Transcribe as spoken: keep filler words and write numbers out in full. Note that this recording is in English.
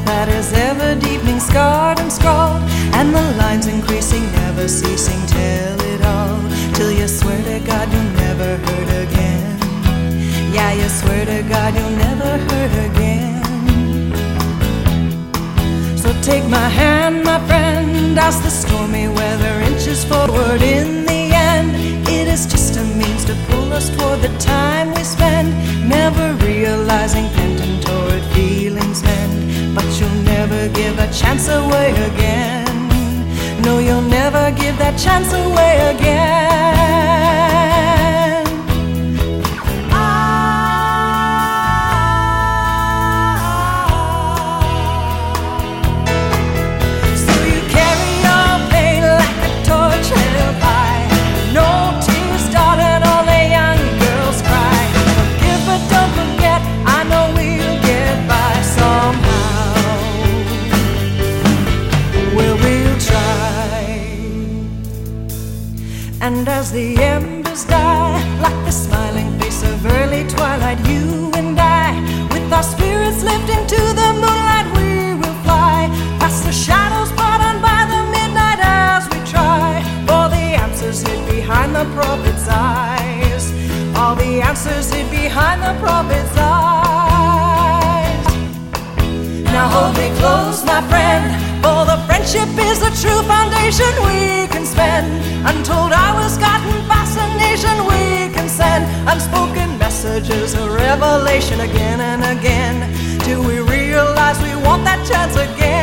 that is ever deepening, scarred and scrawled, and the lines increasing, never ceasing. Tell it all till you swear to God you'll never hurt again. Yeah, you swear to God you'll never hurt again. So take my hand, my friend, as the stormy weather inches forward. In the end, it is just a means to pull us toward the time we spend, never realizing pending toward feelings mend. But you'll never give a chance away again. No, you'll never give that chance away again. So you carry your pain like a torch held high. No tears, darling, only young girls cry. Forgive but don't forget, I know we'll get by somehow. Well, we'll try. And as the embers die, like the smiling face of early twilight, you and I, with our spirits lifting to the moonlight, we will fly past the shadows brought on by the midnight as we try for the answers hid behind the prophet's eyes. All the answers hid behind the prophet's eyes. Now hold me close, my friend, for the friendship is the true foundation we can spend. Untold hours, gotten fascination we can send. Unspoken messages, a revelation again and again, till we realize we want that chance again.